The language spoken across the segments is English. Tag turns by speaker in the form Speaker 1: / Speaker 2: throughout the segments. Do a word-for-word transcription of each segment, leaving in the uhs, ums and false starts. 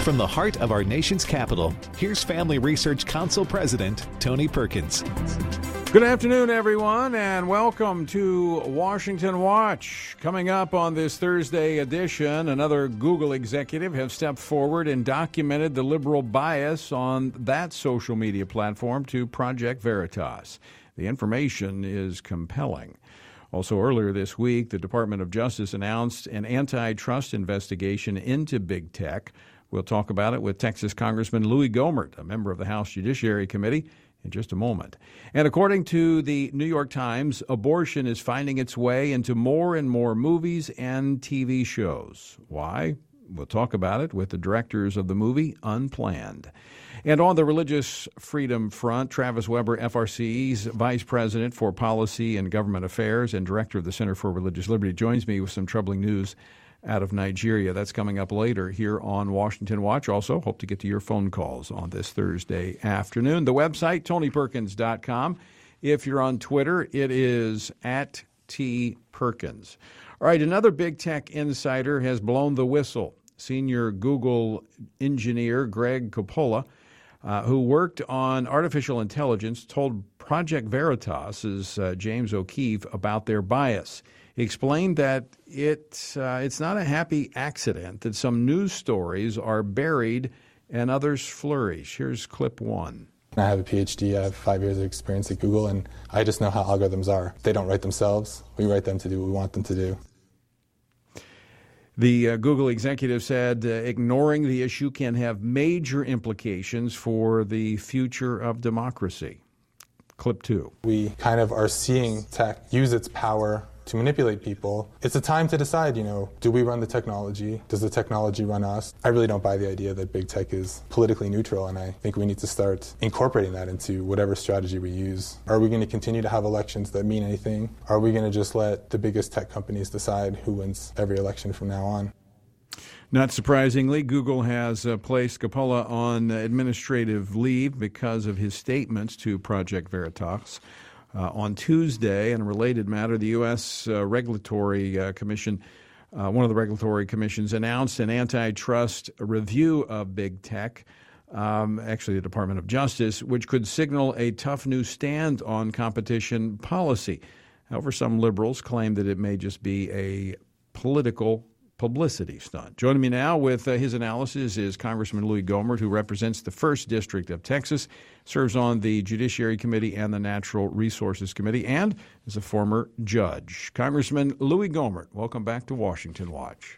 Speaker 1: From the heart of our nation's capital, here's Family Research Council President Tony Perkins.
Speaker 2: Good afternoon, everyone, and welcome to Washington Watch. Coming up on this Thursday edition, another Google executive has stepped forward and documented the liberal bias on that social media platform to Project Veritas. The information is compelling. Also earlier this week, the Department of Justice announced an antitrust investigation into big tech. We'll talk about it with Texas Congressman Louis Gohmert, a member of the House Judiciary Committee, in just a moment. And according to the New York Times, abortion is finding its way into more and more movies and T V shows. Why? We'll talk about it with the directors of the movie Unplanned. And on the religious freedom front, Travis Weber, F R C E's Vice President for Policy and Government Affairs and Director of the Center for Religious Liberty, joins me with some troubling news out of Nigeria. That's coming up later here on Washington Watch. Also, hope to get to your phone calls on this Thursday afternoon. The website, tony perkins dot com. If you're on Twitter, it is at T Perkins. All right, another big tech insider has blown the whistle. Senior Google engineer Greg Coppola, uh, who worked on artificial intelligence, told Project Veritas' uh, James O'Keefe about their bias. He explained that it, uh, it's not a happy accident that some news stories are buried and others flourish. Here's clip one.
Speaker 3: I have a P H D. I have five years of experience at Google, and I just know how algorithms are. They don't write themselves. We write them to do what we want them to do.
Speaker 2: The uh, Google executive said uh, ignoring the issue can have major implications for the future of democracy. Clip two.
Speaker 3: We kind of are seeing tech use its power to manipulate people. It's a time to decide, you know, do we run the technology? Does the technology run us? I really don't buy the idea that big tech is politically neutral, and I think we need to start incorporating that into whatever strategy we use. Are we going to continue to have elections that mean anything? Are we going to just let the biggest tech companies decide who wins every election from now on?
Speaker 2: Not surprisingly, Google has uh, placed Coppola on administrative leave because of his statements to Project Veritas. Uh, on Tuesday, in a related matter, the U S Uh, Regulatory uh, Commission, uh, one of the regulatory commissions, announced an antitrust review of big tech, um, actually the Department of Justice, which could signal a tough new stand on competition policy. However, some liberals claim that it may just be a political publicity stunt. Joining me now with uh, his analysis is Congressman Louis Gohmert, who represents the first District of Texas, serves on the Judiciary Committee and the Natural Resources Committee, and is a former judge. Congressman Louis Gohmert, welcome back to Washington Watch.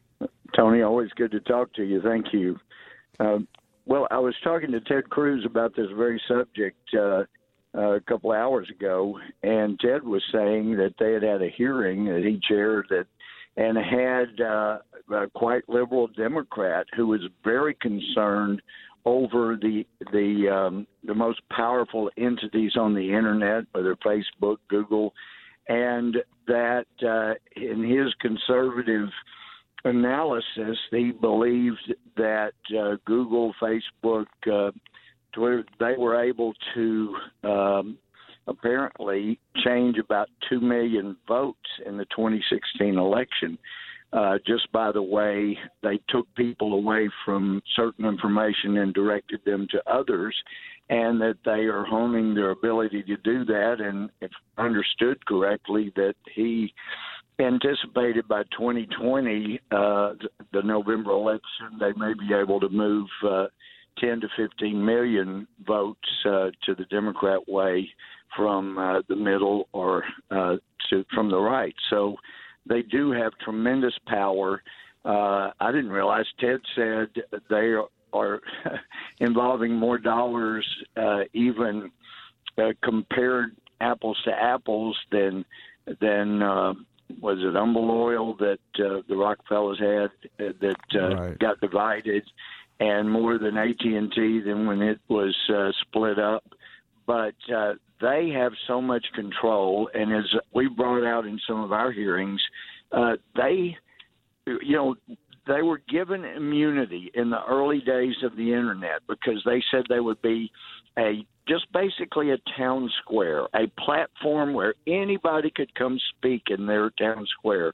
Speaker 4: Tony, always good to talk to you. Thank you. Uh, well, I was talking to Ted Cruz about this very subject uh, uh, a couple hours ago, and Ted was saying that they had had a hearing that he chaired that and had uh, a quite liberal Democrat who was very concerned over the the um, the most powerful entities on the internet, whether Facebook, Google, and that uh, in his conservative analysis, he believed that uh, Google, Facebook, uh, Twitter, they were able to um, apparently change about two million votes in the twenty sixteen election uh, just by the way they took people away from certain information and directed them to others, and that they are honing their ability to do that. And if understood correctly, that he anticipated by twenty twenty, uh, the November election, they may be able to move uh, ten to fifteen million votes uh, to the Democrat way from uh, the middle or uh, to from the right. So they do have tremendous power. Uh, I didn't realize Ted said they are, are involving more dollars, uh, even uh, compared apples to apples, than than uh, was it Humble Oil that uh, the Rockefellers had uh, that uh, right. got divided, and more than A T and T than when it was uh, split up. But uh, they have so much control, and as we brought out in some of our hearings, uh, they, you know, they were given immunity in the early days of the internet because they said they would be a just basically a town square, a platform where anybody could come speak in their town square.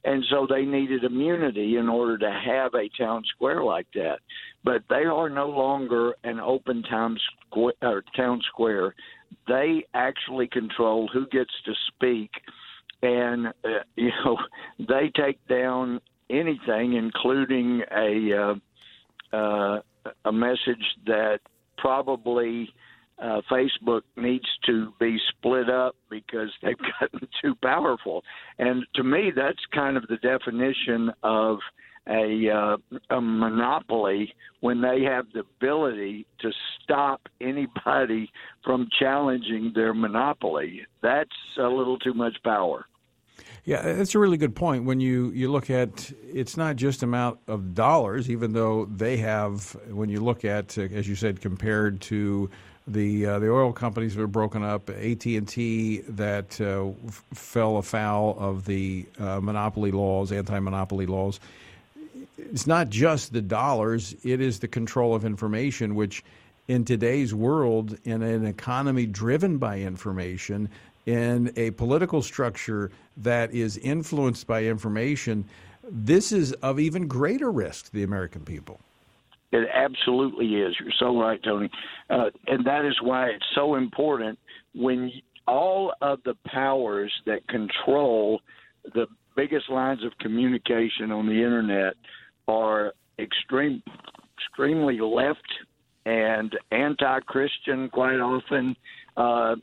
Speaker 4: And so they needed immunity in order to have a town square like that. But they are no longer an open town square, or town square. They actually control who gets to speak, and uh, you know they take down anything, including a uh, uh, a message that probably uh, Facebook needs to be split up because they've gotten too powerful. And to me, that's kind of the definition of a, uh, a monopoly, when they have the ability to stop anybody from challenging their monopoly. That's a little too much power.
Speaker 2: Yeah, that's a really good point. When you, you look at, it's not just amount of dollars, even though they have, when you look at, uh, as you said, compared to the uh, the oil companies that are broken up, A T and T that uh, f- fell afoul of the uh, monopoly laws, anti-monopoly laws. It's not just the dollars, it is the control of information, which in today's world, in an economy driven by information, in a political structure that is influenced by information, this is of even greater risk to the American people.
Speaker 4: It absolutely is. You're so right, Tony. Uh, and that is why it's so important when all of the powers that control the biggest lines of communication on the Internet are extreme, extremely left and anti-Christian quite often. Uh,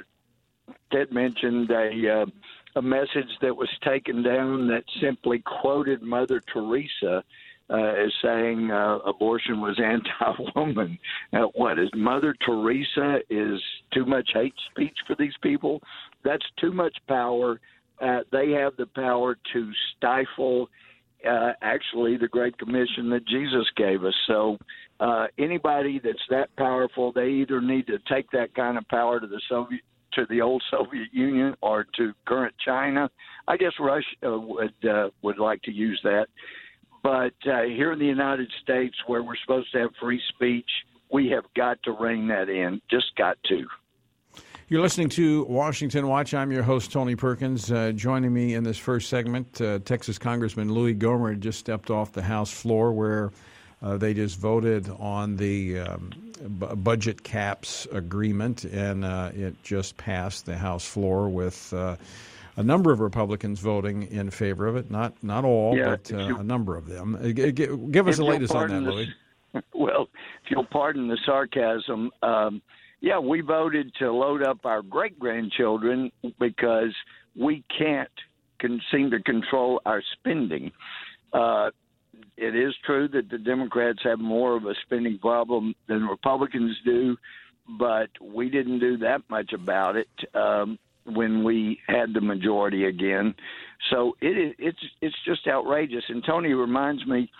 Speaker 4: Ted mentioned a, uh, a message that was taken down that simply quoted Mother Teresa uh, as saying uh, abortion was anti-woman. Uh, what, is Mother Teresa is too much hate speech for these people? That's too much power. Uh, they have the power to stifle Uh, actually the Great Commission that Jesus gave us. So uh, anybody that's that powerful, they either need to take that kind of power to the Soviet, to the old Soviet Union, or to current China. I guess Russia uh, would uh, would like to use that. But uh, here in the United States, where we're supposed to have free speech, we have got to rein that in. Just got to.
Speaker 2: You're listening to Washington Watch. I'm your host, Tony Perkins. Uh, joining me in this first segment, uh, Texas Congressman Louis Gohmert just stepped off the House floor where uh, they just voted on the um, b- budget caps agreement, and uh, it just passed the House floor with uh, a number of Republicans voting in favor of it. Not not all,
Speaker 4: yeah,
Speaker 2: but uh,
Speaker 4: you,
Speaker 2: a number of them. Uh, g- g- give us the latest on that, Louis.
Speaker 4: The, well, if you'll pardon the sarcasm, um, yeah, we voted to load up our great-grandchildren because we can't can seem to control our spending. Uh, it is true that the Democrats have more of a spending problem than Republicans do, but we didn't do that much about it um, when we had the majority again. So it, it's it's just outrageous. And Tony reminds me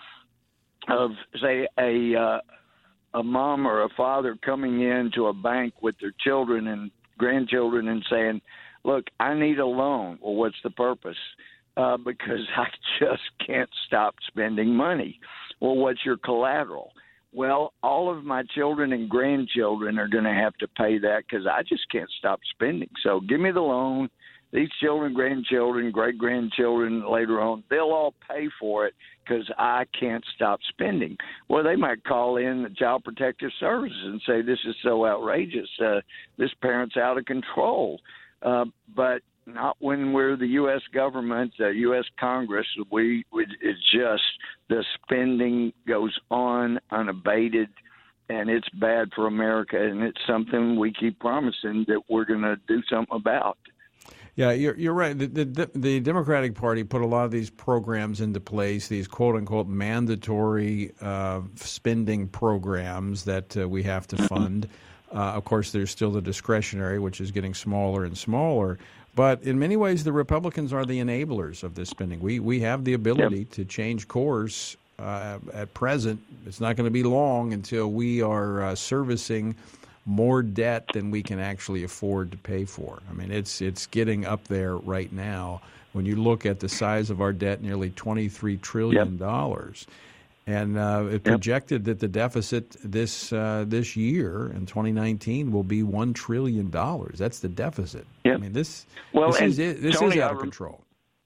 Speaker 4: of, say, a uh, a mom or a father coming into a bank with their children and grandchildren and saying, look, I need a loan. Well, what's the purpose? Uh, because I just can't stop spending money. Well, what's your collateral? Well, all of my children and grandchildren are going to have to pay that because I just can't stop spending. So give me the loan. These children, grandchildren, great-grandchildren later on, they'll all pay for it because I can't stop spending. Well, they might call in the Child Protective Services and say, this is so outrageous. Uh, this parent's out of control. Uh, but not when we're the U S government, the U S Congress. We, we it's just the spending goes on unabated, and it's bad for America, and it's something we keep promising that we're going to do something about.
Speaker 2: Yeah, you're you're right. The, the the Democratic Party put a lot of these programs into place, these quote unquote mandatory uh, spending programs that uh, we have to fund. Uh, of course, there's still the discretionary, which is getting smaller and smaller. But in many ways, the Republicans are the enablers of this spending. We we have the ability yep. to change course uh, at present. It's not going to be long until we are uh, servicing more debt than we can actually afford to pay for. I mean, it's it's getting up there right now. When you look at the size of our debt, nearly twenty-three trillion dollars. Yep. And uh, it projected yep. that the deficit this uh, this year in twenty nineteen will be one trillion dollars. That's the deficit.
Speaker 4: Yep.
Speaker 2: I mean, this,
Speaker 4: well,
Speaker 2: this, is, this
Speaker 4: Tony,
Speaker 2: is out of
Speaker 4: I,
Speaker 2: control.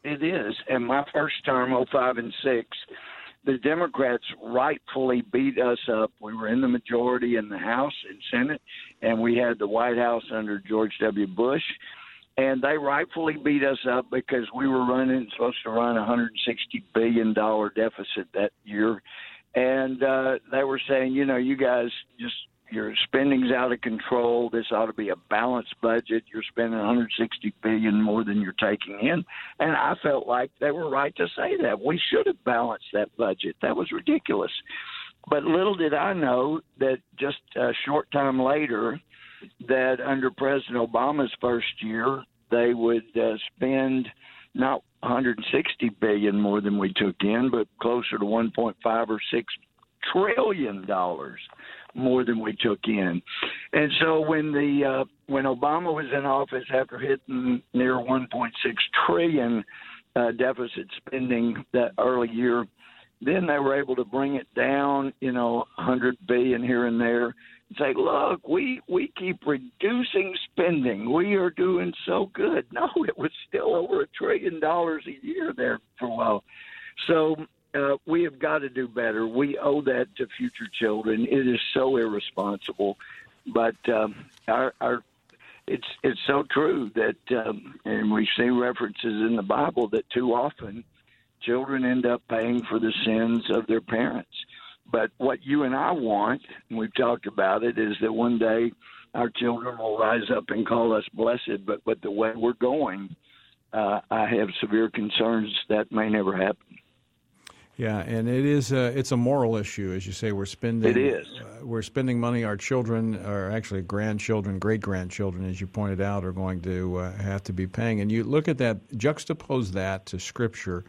Speaker 4: it is. And my first term, oh five and six, the Democrats rightfully beat us up. We were in the majority in the House and Senate, and we had the White House under George W. Bush. And they rightfully beat us up because we were running, supposed to run a one hundred sixty billion dollars deficit that year. And uh, they were saying, you know, you guys just, your spending's out of control. This ought to be a balanced budget. You're spending one hundred sixty billion dollars more than you're taking in. And I felt like they were right to say that. We should have balanced that budget. That was ridiculous. But little did I know that just a short time later, that under President Obama's first year, they would uh, spend not one hundred sixty billion dollars more than we took in, but closer to one point five or six trillion dollars more than we took in. And so when the uh, when Obama was in office, after hitting near one point six trillion dollars uh, deficit spending that early year, then they were able to bring it down, you know, one hundred billion dollars here and there. Say, look, we, we keep reducing spending. We are doing so good. No, it was still over a trillion dollars a year there for a while. So uh, we have got to do better. We owe that to future children. It is so irresponsible. But um, our, our it's it's so true that, um, and we see references in the Bible that too often children end up paying for the sins of their parents. But what you and I want, and we've talked about it, is that one day our children will rise up and call us blessed. But, but the way we're going, uh, I have severe concerns that may never happen.
Speaker 2: Yeah, and it is a, it's a moral issue, as you say. We're spending
Speaker 4: it is.
Speaker 2: Uh, we're spending money. Our children, or actually grandchildren, great grandchildren, as you pointed out, are going to uh, have to be paying. And you look at that, juxtapose that to Scripture,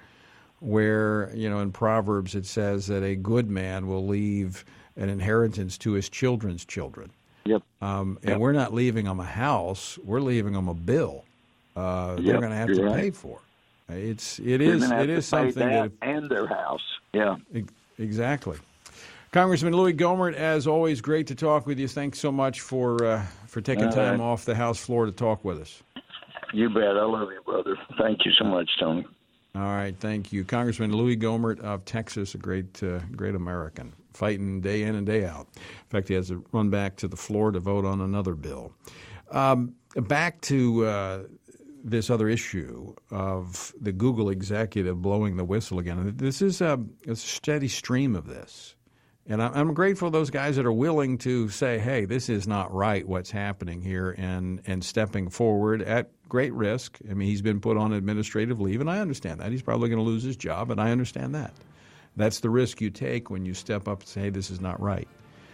Speaker 2: where, you know, in Proverbs it says that a good man will leave an inheritance to his children's children.
Speaker 4: Yep.
Speaker 2: Um, and
Speaker 4: yep.
Speaker 2: we're not leaving them a house; we're leaving them a bill. Uh,
Speaker 4: yep,
Speaker 2: they're going to have to
Speaker 4: right.
Speaker 2: pay for. It's it is it is something
Speaker 4: that,
Speaker 2: that
Speaker 4: and their house. Yeah.
Speaker 2: Exactly. Congressman Louis Gohmert, as always, great to talk with you. Thanks so much for uh, for taking
Speaker 4: All
Speaker 2: time
Speaker 4: right.
Speaker 2: off the House floor to talk with us.
Speaker 4: You bet. I love you, brother. Thank you so much, Tony.
Speaker 2: All right, thank you. Congressman Louis Gohmert of Texas, a great uh, great American, fighting day in and day out. In fact, he has to run back to the floor to vote on another bill. Um, back to uh, this other issue of the Google executive blowing the whistle again. This is a, a steady stream of this. And I'm grateful to those guys that are willing to say, hey, this is not right what's happening here, and, and stepping forward at great risk. I mean, he's been put on administrative leave, and I understand that. He's probably going to lose his job, and I understand that. That's the risk you take when you step up and say, hey, this is not right.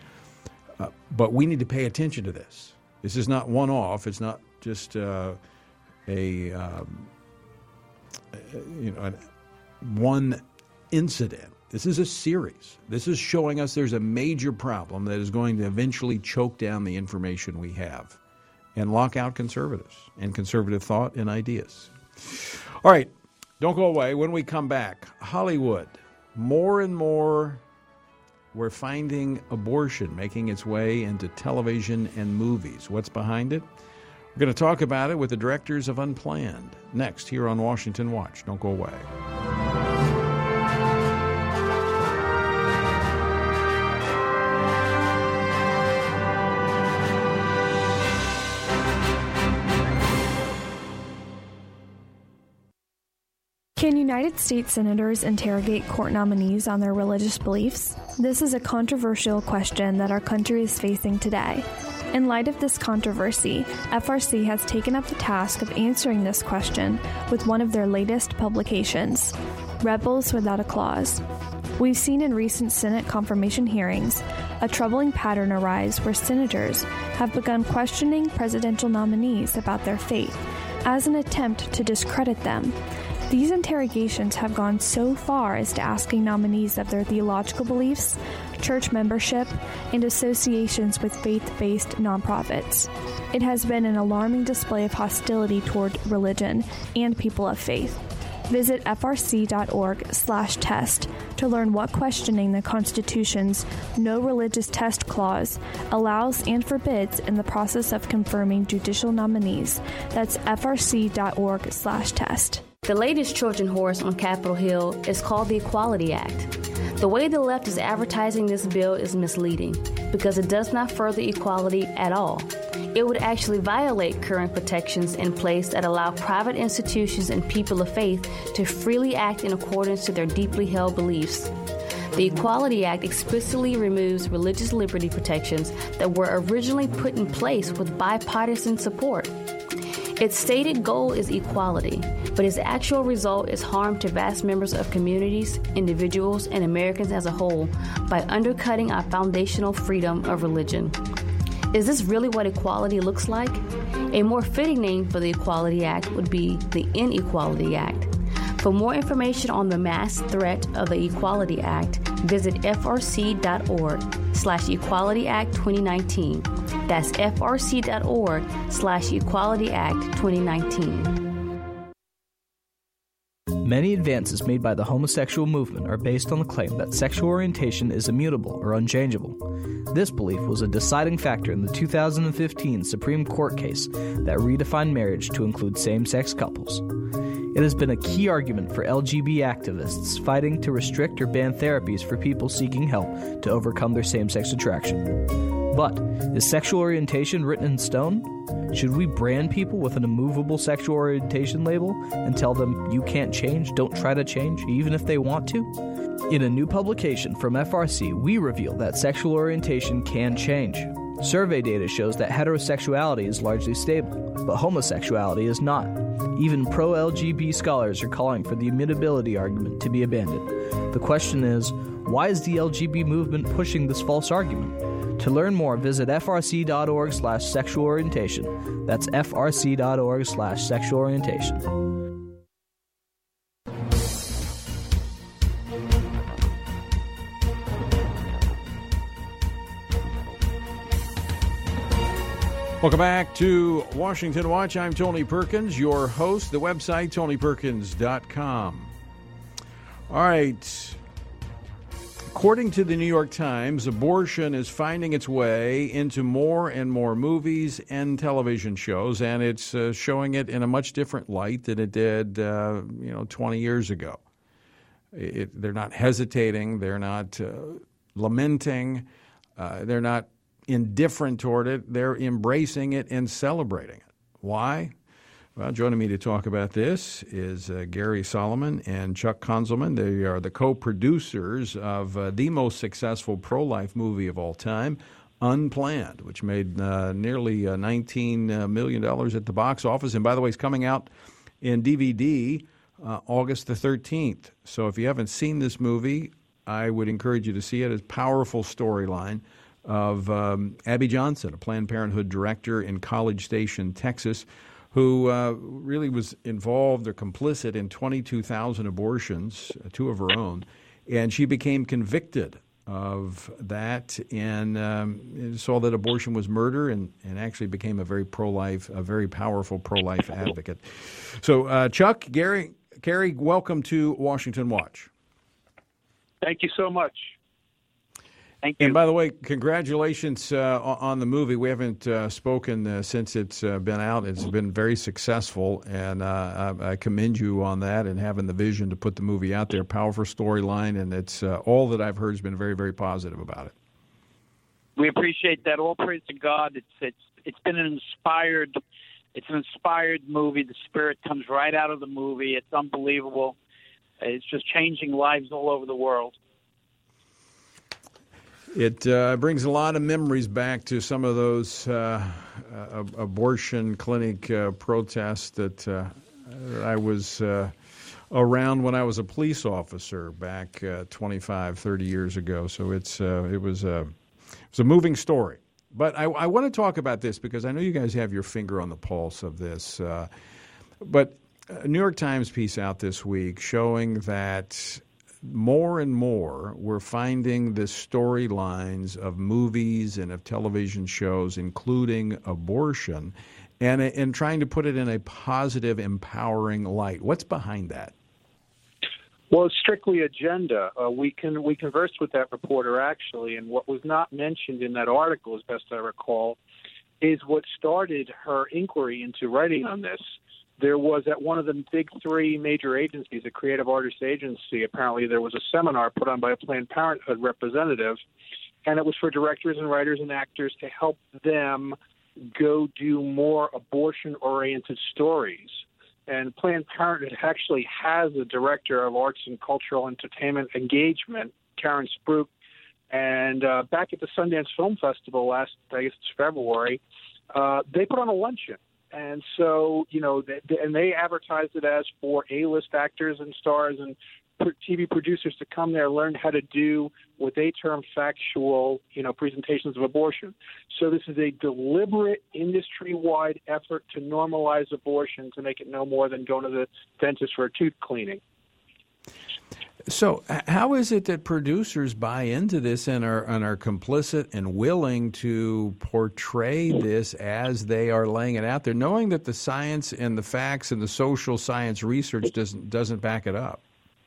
Speaker 2: Uh, but we need to pay attention to this. This is not one-off. It's not just uh, a, um, you know, one incident. This is a series. This is showing us there's a major problem that is going to eventually choke down the information we have and lock out conservatives and conservative thought and ideas. All right, don't go away. When we come back, Hollywood, more and more we're finding abortion making its way into television and movies. What's behind it? We're going to talk about it with the directors of Unplanned next here on Washington Watch. Don't go away.
Speaker 5: Can United States senators interrogate court nominees on their religious beliefs? This is a controversial question that our country is facing today. In light of this controversy, F R C has taken up the task of answering this question with one of their latest publications, Rebels Without a Clause. We've seen in recent Senate confirmation hearings a troubling pattern arise where senators have begun questioning presidential nominees about their faith as an attempt to discredit them. These interrogations have gone so far as to asking nominees of their theological beliefs, church membership, and associations with faith-based nonprofits. It has been an alarming display of hostility toward religion and people of faith. Visit frc.org slash test to learn what questioning the Constitution's No Religious Test Clause allows and forbids in the process of confirming judicial nominees. That's frc.org slash test.
Speaker 6: The latest Trojan horse on Capitol Hill is called the Equality Act. The way the left is advertising this bill is misleading because it does not further equality at all. It would actually violate current protections in place that allow private institutions and people of faith to freely act in accordance to their deeply held beliefs. The Equality Act explicitly removes religious liberty protections that were originally put in place with bipartisan support. Its stated goal is equality, but its actual result is harm to vast members of communities, individuals, and Americans as a whole by undercutting our foundational freedom of religion. Is this really what equality looks like? A more fitting name for the Equality Act would be the Inequality Act. For more information on the mass threat of the Equality Act, visit frc.org slash Equality Act 2019. That's frc.org slash Equality Act 2019.
Speaker 7: Many advances made by the homosexual movement are based on the claim that sexual orientation is immutable or unchangeable. This belief was a deciding factor in the two thousand fifteen Supreme Court case that redefined marriage to include same-sex couples. It has been a key argument for L G B T activists fighting to restrict or ban therapies for people seeking help to overcome their same-sex attraction. But is sexual orientation written in stone? Should we brand people with an immovable sexual orientation label and tell them you can't change, don't try to change, even if they want to? In a new publication from F R C, we reveal that sexual orientation can change. Survey data shows that heterosexuality is largely stable, but homosexuality is not. Even pro-L G B T scholars are calling for the immutability argument to be abandoned. The question is, why is the L G B T movement pushing this false argument? To learn more, visit frc.org slash sexual orientation. That's frc.org slash sexual orientation.
Speaker 2: Welcome back to Washington Watch. I'm Tony Perkins, your host. The website, tony perkins dot com. All right. According to the New York Times, abortion is finding its way into more and more movies and television shows, and it's uh, showing it in a much different light than it did, uh, you know, twenty years ago. It, they're not hesitating. They're not uh, lamenting. Uh, they're not indifferent toward it. They're embracing it and celebrating it. Why? Well, joining me to talk about this is uh, Gary Solomon and Chuck Konzelman. They are the co-producers of uh, the most successful pro-life movie of all time, Unplanned, which made uh, nearly uh, nineteen million dollars at the box office. And by the way, it's coming out in D V D uh, August the thirteenth. So if you haven't seen this movie, I would encourage you to see it. It's a powerful storyline of um, Abby Johnson, a Planned Parenthood director in College Station, Texas, who uh, really was involved or complicit in twenty-two thousand abortions, two of her own, and she became convicted of that and um, saw that abortion was murder and, and actually became a very pro-life, a very powerful pro-life advocate. So, uh, Chuck, Gary, Gary, welcome to Washington Watch.
Speaker 8: Thank you so much. Thank you.
Speaker 2: And by the way, congratulations uh, on the movie. We haven't uh, spoken uh, since it's uh, been out. It's been very successful, and uh, I, I commend you on that and having the vision to put the movie out there. Powerful storyline, and it's uh, all that I've heard has been very, very positive about it.
Speaker 8: We appreciate that. All praise to God. It's it's it's been an inspired, it's an inspired movie. The spirit comes right out of the movie. It's unbelievable. It's just changing lives all over the world.
Speaker 2: It uh, brings a lot of memories back to some of those uh, uh, abortion clinic uh, protests that uh, I was uh, around when I was a police officer back uh, twenty-five, thirty years ago. So it's uh, it was a it was a moving story. But I, I want to talk about this because I know you guys have your finger on the pulse of this. Uh, but a New York Times piece out this week showing that more and more, we're finding the storylines of movies and of television shows, including abortion, and, and trying to put it in a positive, empowering light. What's behind that?
Speaker 8: Well, it's strictly agenda. Uh, we can we conversed with that reporter, actually, and what was not mentioned in that article, as best I recall, is what started her inquiry into writing on this.
Speaker 9: there was at one of the big three major agencies, a creative artist agency, apparently there was a seminar put on by a Planned Parenthood representative, and it was for directors and writers and actors to help them go do more abortion-oriented stories. And Planned Parenthood actually has a director of arts and cultural entertainment engagement, Karen Spruik, and uh, back at the Sundance Film Festival last, I guess it's February, uh, they put on a luncheon. And so, you know, they, and they advertised it as for A-list actors and stars and T V producers to come there, learn how to do what they term factual, you know, presentations of abortion. So this is a deliberate industry-wide effort to normalize abortion, to make it no more than going to the dentist for a tooth cleaning.
Speaker 2: So how is it that producers buy into this and are and are complicit and willing to portray this as they are laying it out there, knowing that the science and the facts and the social science research doesn't doesn't back it up?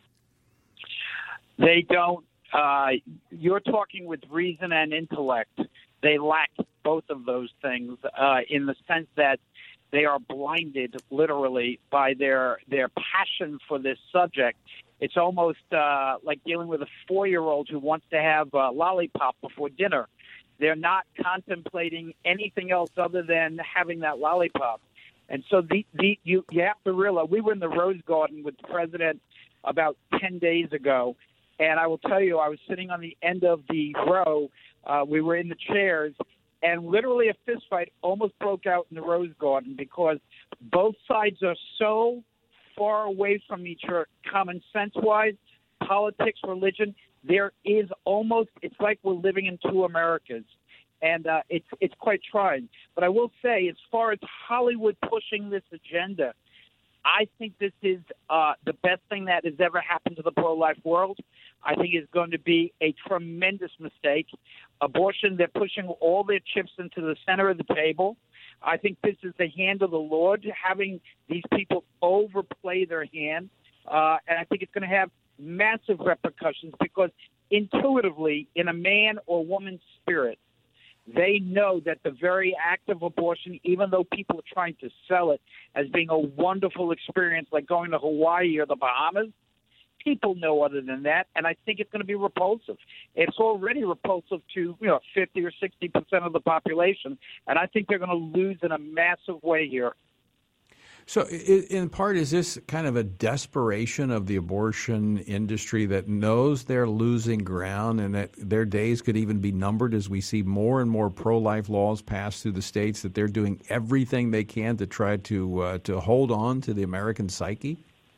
Speaker 8: They don't. Uh, you're talking with reason and intellect. They lack both of those things uh, in the sense that they are blinded, literally, by their their passion for this subject. It's almost uh, like dealing with a four-year-old who wants to have a lollipop before dinner. They're not contemplating anything else other than having that lollipop. And so the, the you, you have to realize, we were in the Rose Garden with the president about ten days ago, and I will tell you, I was sitting on the end of the row. Uh, we were in the chairs, and literally a fist fight almost broke out in the Rose Garden because both sides are so far away from each other, common sense-wise, politics, religion. There is almost, it's like we're living in two Americas, and uh, it's it's quite trying. But I will say, as far as Hollywood pushing this agenda, I think this is uh, the best thing that has ever happened to the pro-life world. I think it's going to be a tremendous mistake. Abortion, they're pushing all their chips into the center of the table. I think this is the hand of the Lord, having these people overplay their hand. Uh, and I think it's going to have massive repercussions because intuitively, in a man or woman's spirit, they know that the very act of abortion, even though people are trying to sell it as being a wonderful experience like going to Hawaii or the Bahamas, people know other than that, and I think it's going to be repulsive. It's already repulsive to, you know, fifty or sixty percent of the population, and I think they're going to lose in a massive way here.
Speaker 2: So in part, is this kind of a desperation of the abortion industry that knows they're losing ground and that their days could even be numbered as we see more and more pro-life laws passed through the states, that they're doing everything they can to try to uh, to hold on to the American psyche?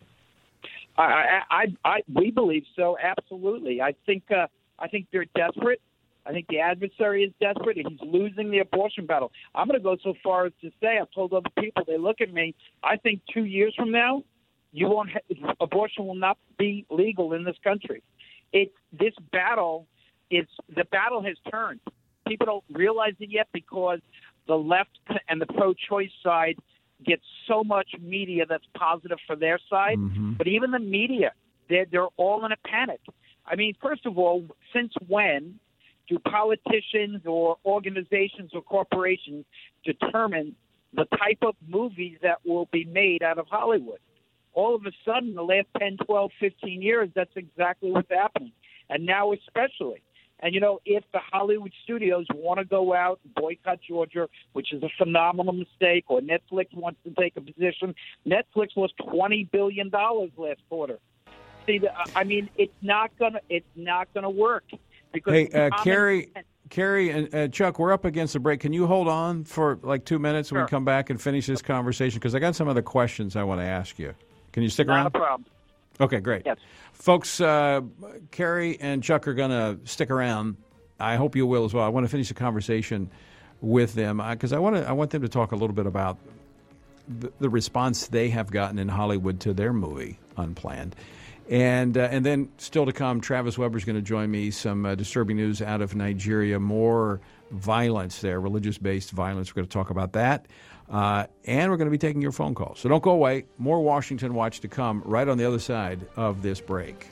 Speaker 8: I, I, I, we believe so, absolutely. I think uh, I think they're desperate. I think the adversary is desperate, and he's losing the abortion battle. I'm going to go so far as to say, I've told other people, they look at me, I think two years from now, you won't ha- abortion will not be legal in this country. It, this battle, is the battle has turned. People don't realize it yet because the left and the pro-choice side get so much media that's positive for their side. Mm-hmm. But even the media, they're, they're all in a panic. I mean, first of all, since when do politicians or organizations or corporations determine the type of movies that will be made out of Hollywood? All of a sudden, the last ten, twelve, fifteen years, that's exactly what's happening. And now especially. And, you know, if the Hollywood studios want to go out and boycott Georgia, which is a phenomenal mistake, or Netflix wants to take a position, Netflix lost twenty billion dollars last quarter. See, the, I mean, it's not gonna, it's not gonna work. Because
Speaker 2: hey, uh, Carrie, Carrie and uh, Chuck, we're up against the break. Can you hold on for like two minutes when
Speaker 8: sure.
Speaker 2: we come back and finish this conversation? Because I got some other questions I want to ask you. Can you stick
Speaker 8: not
Speaker 2: around?
Speaker 8: Not a problem.
Speaker 2: Okay, great.
Speaker 8: Yes.
Speaker 2: Folks, uh, Carrie and Chuck are going to stick around. I hope you will as well. I want to finish the conversation with them because I want to. I want them to talk a little bit about the, the response they have gotten in Hollywood to their movie, Unplanned. And uh, and then still to come, Travis Weber's going to join me. Some uh, disturbing news out of Nigeria, more violence there, religious-based violence. We're going to talk about that. Uh, and we're going to be taking your phone calls. So don't go away. More Washington Watch to come right on the other side of this break.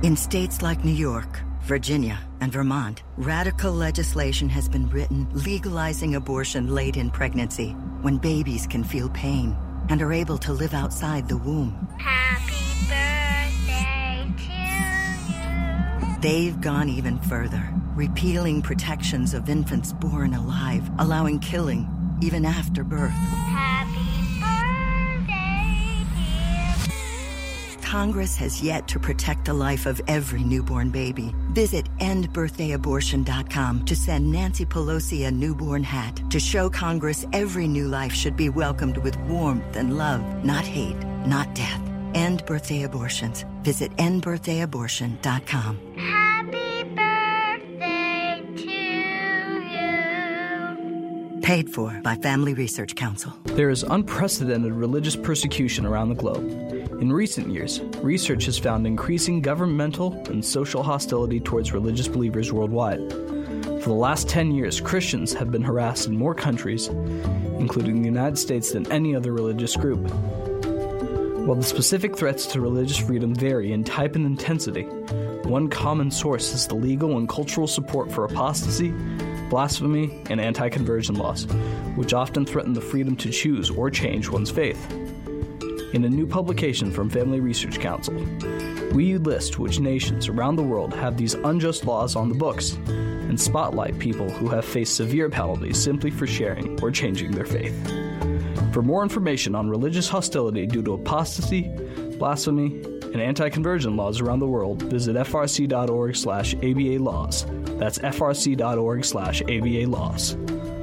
Speaker 10: In states like New York, Virginia, and Vermont, radical legislation has been written legalizing abortion late in pregnancy when babies can feel pain and are able to live outside the womb.
Speaker 11: Happy birthday to you.
Speaker 10: They've gone even further, repealing protections of infants born alive, allowing killing even after birth.
Speaker 11: Happy birthday, dear.
Speaker 10: Congress has yet to protect the life of every newborn baby. Visit end birthday abortion dot com to send Nancy Pelosi a newborn hat to show Congress every new life should be welcomed with warmth and love, not hate, not death. End birthday abortions. Visit end birthday abortion dot com.
Speaker 11: Happy birthday to you.
Speaker 10: Paid for by Family Research Council.
Speaker 7: There is unprecedented religious persecution around the globe. In recent years, research has found increasing governmental and social hostility towards religious believers worldwide. For the last ten years, Christians have been harassed in more countries, including the United States, than any other religious group. While the specific threats to religious freedom vary in type and intensity, one common source is the legal and cultural support for apostasy, blasphemy, and anti-conversion laws, which often threaten the freedom to choose or change one's faith. In a new publication from Family Research Council, we list which nations around the world have these unjust laws on the books and spotlight people who have faced severe penalties simply for sharing or changing their faith. For more information on religious hostility due to apostasy, blasphemy, and anti-conversion laws around the world, visit f r c dot org slash A B A laws. That's f r c dot org slash A B A laws.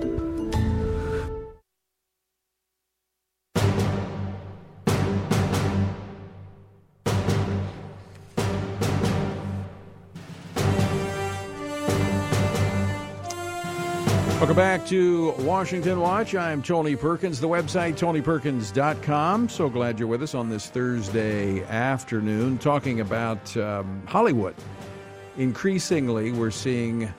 Speaker 2: Welcome back to Washington Watch. I'm Tony Perkins. The website, tony perkins dot com. So glad you're with us on this Thursday afternoon talking about um, Hollywood. Increasingly, we're seeing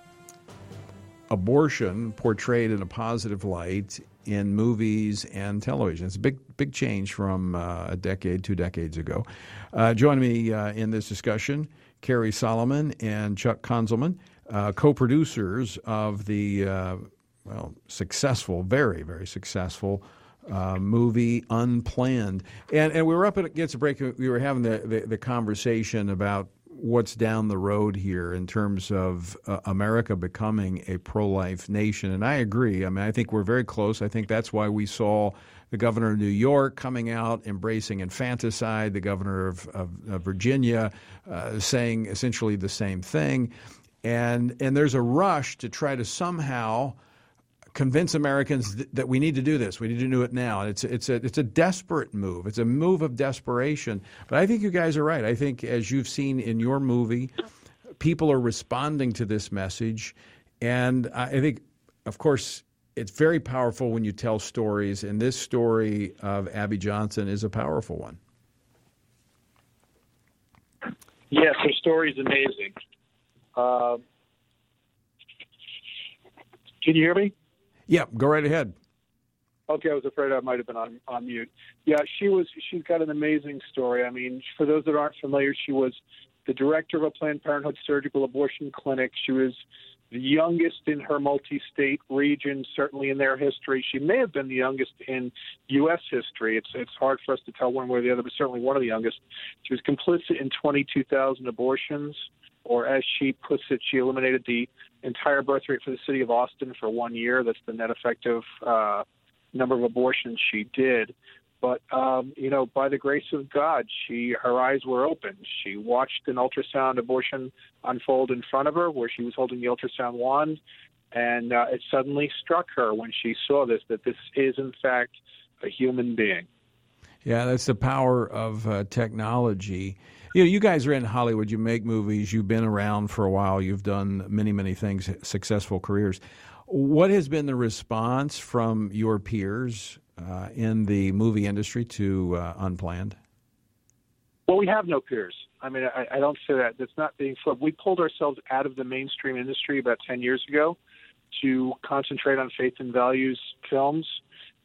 Speaker 2: abortion portrayed in a positive light in movies and television. It's a big, big change from uh, a decade, two decades ago. Uh, joining me uh, in this discussion, Carrie Solomon and Chuck Konzelman. Uh, co-producers of the, uh, well, successful, very, very successful uh, movie Unplanned. And and we were up against a break. We were having the, the, the conversation about what's down the road here in terms of uh, America becoming a pro-life nation. And I agree. I mean, I think we're very close. I think that's why we saw the governor of New York coming out embracing infanticide, the governor of, of, of Virginia uh, saying essentially the same thing. And and there's a rush to try to somehow convince Americans th- that we need to do this. We need to do it now. And it's it's a it's a desperate move. It's a move of desperation. But I think you guys are right. I think, as you've seen in your movie, people are responding to this message. And I think, of course, it's very powerful when you tell stories. And this story of Abby Johnson is a powerful one.
Speaker 9: Yes, her story is amazing. Uh, can you hear me?
Speaker 2: Yeah, go right ahead.
Speaker 9: Okay, I was afraid I might have been on, on mute. Yeah, she was. She's got an amazing story. I mean, for those that aren't familiar, she was the director of a Planned Parenthood surgical abortion clinic. She was the youngest in her multi-state region, certainly in their history. She may have been the youngest in U S history. It's it's hard for us to tell one way or the other, but certainly one of the youngest. She was complicit in twenty-two thousand abortions. Or as she puts it, she eliminated the entire birth rate for the city of Austin for one year. That's the net effective uh, number of abortions she did. But, um, you know, by the grace of God, she her eyes were open. She watched an ultrasound abortion unfold in front of her where she was holding the ultrasound wand, and uh, it suddenly struck her when she saw this, that this is, in fact, a human being.
Speaker 2: Yeah, that's the power of uh, technology. You know, you guys are in Hollywood. You make movies. You've been around for a while. You've done many, many things, successful careers. What has been the response from your peers uh, in the movie industry to uh, Unplanned?
Speaker 9: Well, we have no peers. I mean, I, I don't say that. That's not being flip. We pulled ourselves out of the mainstream industry about ten years ago to concentrate on faith and values films.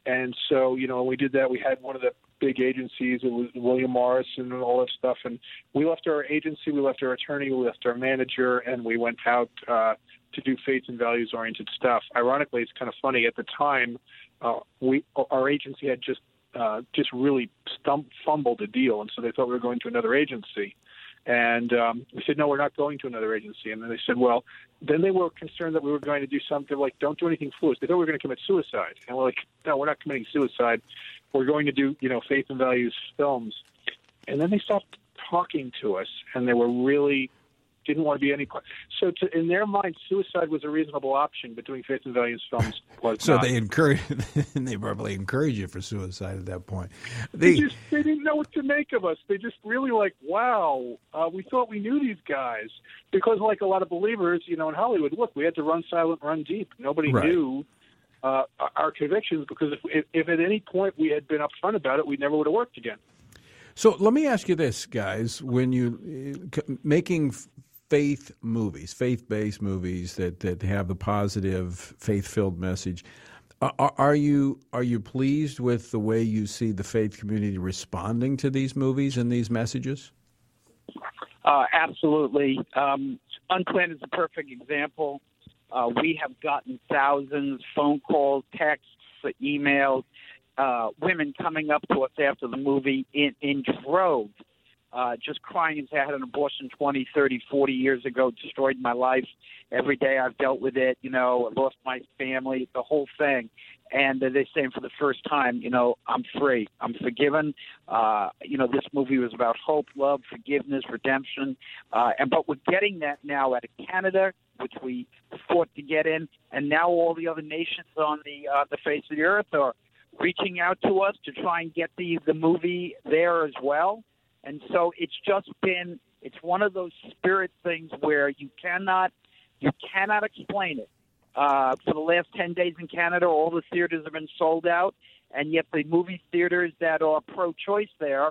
Speaker 9: And so, you know, when we did that, we had one of the big agencies. It was William Morris and all that stuff. And we left our agency, we left our attorney, we left our manager, and we went out uh, to do faith and values-oriented stuff. Ironically, it's kind of funny. At the time, uh, we our agency had just uh, just really stump, fumbled a deal, and so they thought we were going to another agency. And um, we said, no, we're not going to another agency. And then they said, well, then they were concerned that we were going to do something like, don't do anything foolish. They thought we were going to commit suicide. And we're like, no, we're not committing suicide. We're going to do, you know, faith and values films. And then they stopped talking to us, and they were really didn't want to be any part. So to, in their mind, suicide was a reasonable option, but doing faith and values films was
Speaker 2: so
Speaker 9: not.
Speaker 2: they encourage, they probably encourage you for suicide at that point.
Speaker 9: They,
Speaker 2: They,
Speaker 9: just they didn't know what to make of us. They just really like, wow, uh, we thought we knew these guys. Because like a lot of believers, you know, in Hollywood, look, we had to run silent, run deep. Nobody
Speaker 2: Right.
Speaker 9: knew uh, our convictions, because if, if, if at any point we had been upfront about it, we never would have worked again.
Speaker 2: So let me ask you this, guys: when you uh, making faith movies, faith-based movies that, that have the positive, faith-filled message, are, are you are you pleased with the way you see the faith community responding to these movies and these messages?
Speaker 8: Uh, absolutely. Um, Unplanned is a perfect example. Uh, we have gotten thousands phone calls, texts, emails, uh, women coming up to us after the movie in, in droves, uh, just crying and saying, I had an abortion twenty, thirty, forty years ago, destroyed my life. Every day I've dealt with it, you know, lost my family, the whole thing. And they're saying for the first time, you know, I'm free. I'm forgiven. Uh, you know, this movie was about hope, love, forgiveness, redemption. Uh, and but we're getting that now out of Canada, which we fought to get in, and now all the other nations on the uh, the face of the earth are reaching out to us to try and get the the movie there as well. And so it's just been it's one of those spirit things where you cannot you cannot explain it. Uh, for the last ten days in Canada, all the theaters have been sold out, and yet the movie theaters that are pro-choice there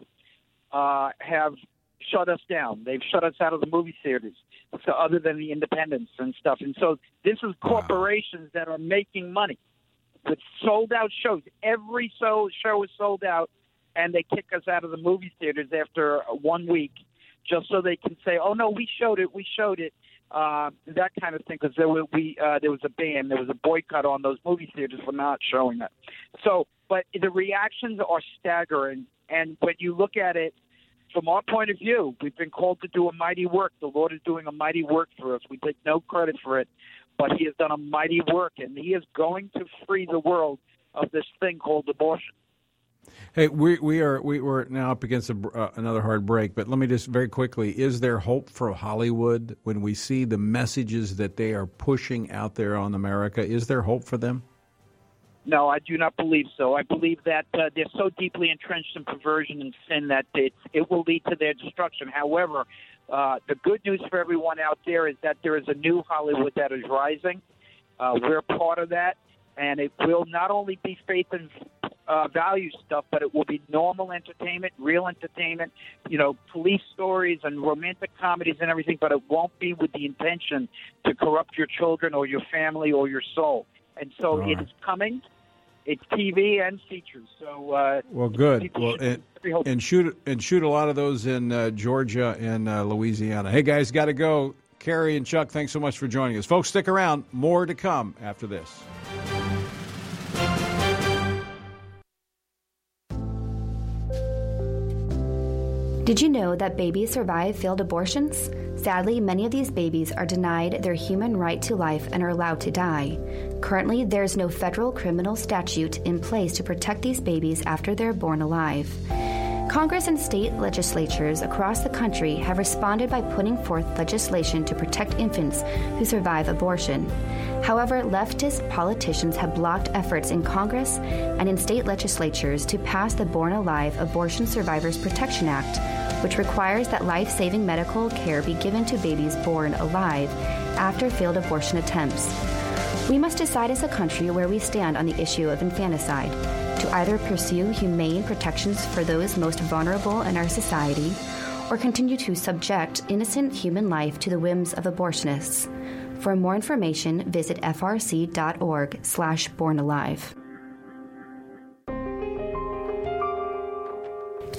Speaker 8: uh, have shut us down. They've shut us out of the movie theaters, so other than the independents and stuff. And so this is corporations that are making money with sold-out shows. Every show, show is sold out, and they kick us out of the movie theaters after one week just so they can say, oh, no, we showed it, we showed it. Uh, that kind of thing, because there, were, we, uh, there was a ban, there was a boycott on those movie theaters for not showing that. So, but the reactions are staggering, and when you look at it from our point of view, we've been called to do a mighty work. The Lord is doing a mighty work for us. We take no credit for it, but He has done a mighty work, and He is going to free the world of this thing called abortion.
Speaker 2: Hey, we we are we we're now up against a, uh, another hard break, but let me just very quickly: is there hope for Hollywood when we see the messages that they are pushing out there on America? Is there hope for them?
Speaker 8: No, I do not believe so. I believe that uh, they're so deeply entrenched in perversion and sin that it it will lead to their destruction. However, uh, the good news for everyone out there is that there is a new Hollywood that is rising. Uh, we're part of that, and it will not only be faith and Uh, value stuff, but it will be normal entertainment, real entertainment, you know, police stories and romantic comedies and everything, but it won't be with the intention to corrupt your children or your family or your soul. And so
Speaker 2: All
Speaker 8: it
Speaker 2: right.
Speaker 8: is coming. It's T V and features. So uh,
Speaker 2: Well, good.
Speaker 8: people
Speaker 2: Well,
Speaker 8: should
Speaker 2: and,
Speaker 8: be hopeful.
Speaker 2: and shoot and shoot a lot of those in uh, Georgia and uh, Louisiana. Hey, guys, got to go. Carrie and Chuck, thanks so much for joining us. Folks, stick around. More to come after this.
Speaker 12: Did you know that babies survive failed abortions? Sadly, many of these babies are denied their human right to life and are allowed to die. Currently, there is no federal criminal statute in place to protect these babies after they're born alive. Congress and state legislatures across the country have responded by putting forth legislation to protect infants who survive abortion. However, leftist politicians have blocked efforts in Congress and in state legislatures to pass the Born Alive Abortion Survivors Protection Act, which requires that life-saving medical care be given to babies born alive after failed abortion attempts. We must decide as a country where we stand on the issue of infanticide, to either pursue humane protections for those most vulnerable in our society or continue to subject innocent human life to the whims of abortionists. For more information, visit f r c dot org slash born alive.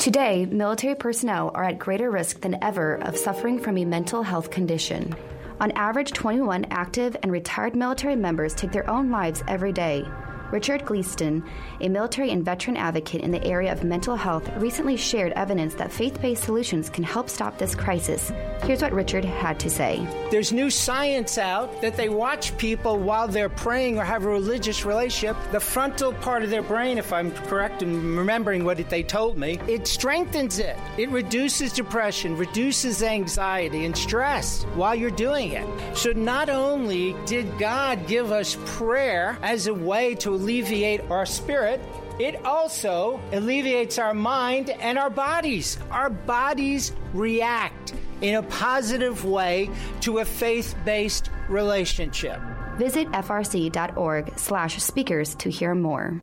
Speaker 12: Today, military personnel are at greater risk than ever of suffering from a mental health condition. On average, twenty-one active and retired military members take their own lives every day. Richard Gleaston, a military and veteran advocate in the area of mental health, recently shared evidence that faith-based solutions can help stop this crisis. Here's what Richard had to say.
Speaker 13: There's new science out that they watch people while they're praying or have a religious relationship. The frontal part of their brain, if I'm correct in remembering what they told me, it strengthens it. It reduces depression, reduces anxiety and stress while you're doing it. So not only did God give us prayer as a way to alleviate our spirit, it also alleviates our mind and our bodies. Our bodies react in a positive way to a faith-based relationship.
Speaker 12: Visit frc.org slash speakers to hear more.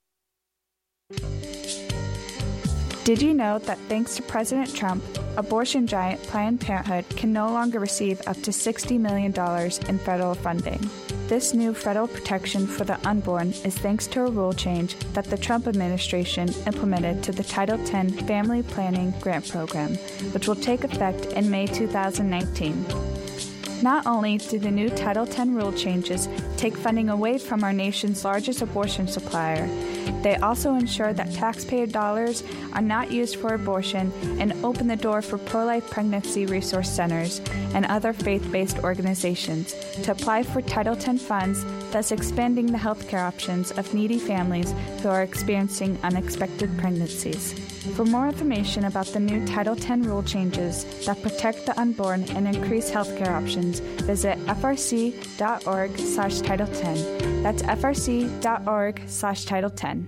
Speaker 14: Did you know that thanks to President Trump, abortion giant Planned Parenthood can no longer receive up to sixty million dollars in federal funding? This new federal protection for the unborn is thanks to a rule change that the Trump administration implemented to the Title ten Family Planning Grant Program, which will take effect in May two thousand nineteen. Not only do the new Title ten rule changes take funding away from our nation's largest abortion supplier, they also ensure that taxpayer dollars are not used for abortion and open the door for pro-life pregnancy resource centers and other faith-based organizations to apply for Title ten funds, thus expanding the healthcare options of needy families who are experiencing unexpected pregnancies. For more information about the new Title ten rule changes that protect the unborn and increase healthcare options, visit frc.org slash Title 10. That's frc.org slash Title 10.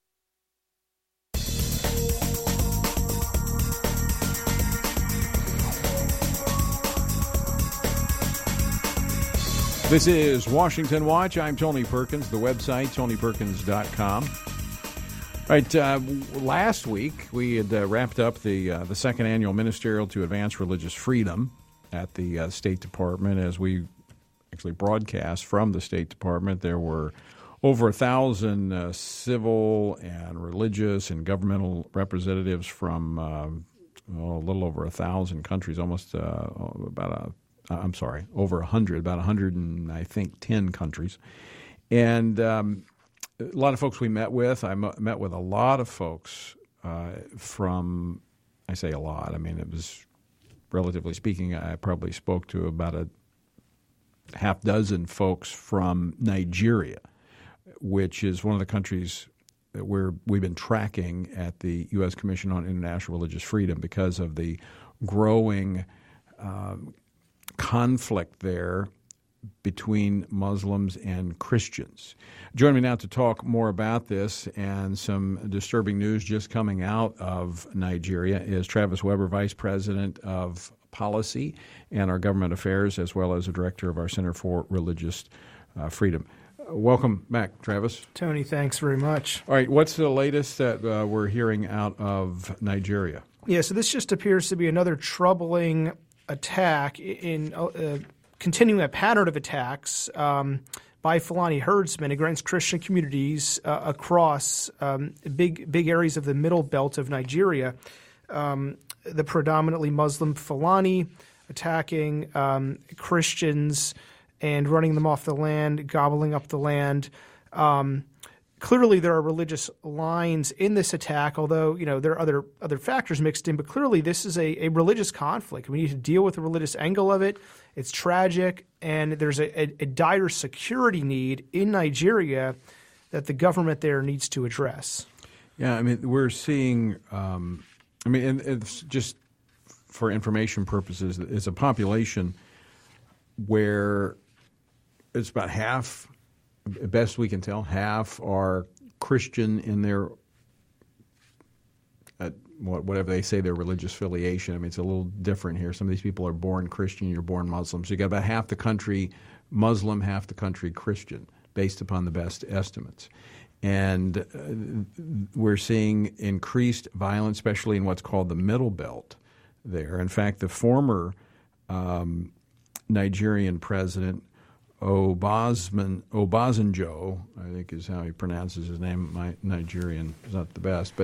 Speaker 2: This is Washington Watch. I'm Tony Perkins. The website, tony perkins dot com. All right, uh, last week we had uh, wrapped up the uh, the second annual Ministerial to Advance Religious Freedom at the uh, State Department. As we actually broadcast from the State Department, there were over a thousand uh, civil and religious and governmental representatives from uh, oh, a little over a thousand countries, almost uh, about a I'm sorry, over a hundred, about a hundred and I think ten countries, and. Um, A lot of folks we met with. I met with a lot of folks uh, from, I say a lot, I mean, it was, relatively speaking, I probably spoke to about a half dozen folks from Nigeria, which is one of the countries that we're, we've been tracking at the U S Commission on International Religious Freedom because of the growing um, conflict there between Muslims and Christians. Joining me now to talk more about this and some disturbing news just coming out of Nigeria is Travis Weber, Vice President of Policy and our Government Affairs, as well as the Director of our Center for Religious uh, Freedom. Uh, welcome back, Travis.
Speaker 15: Tony, thanks very much.
Speaker 2: All right, what's the latest that uh, we're hearing out of Nigeria?
Speaker 15: Yeah, so this just appears to be another troubling attack in uh, continuing a pattern of attacks um, by Fulani herdsmen against Christian communities uh, across um, big big areas of the middle belt of Nigeria. Um, the predominantly Muslim Fulani attacking um, Christians and running them off the land, gobbling up the land. Um, clearly, there are religious lines in this attack, although you know there are other other factors mixed in. But clearly, this is a, a religious conflict. We need to deal with the religious angle of it. It's tragic, and there's a, a, a dire security need in Nigeria that the government there needs to address.
Speaker 2: Yeah, I mean, we're seeing, um, I mean, and it's just for information purposes, it's a population where it's about half, best we can tell, half are Christian in their uh, whatever they say their religious affiliation. I mean, it's a little different here. Some of these people are born Christian, you're born Muslim. So you got about half the country Muslim, half the country Christian, based upon the best estimates. And uh, we're seeing increased violence, especially in what's called the Middle Belt there. In fact, the former um, Nigerian president, Obasman, Obasanjo, I think is how he pronounces his name. My Nigerian is not the best, but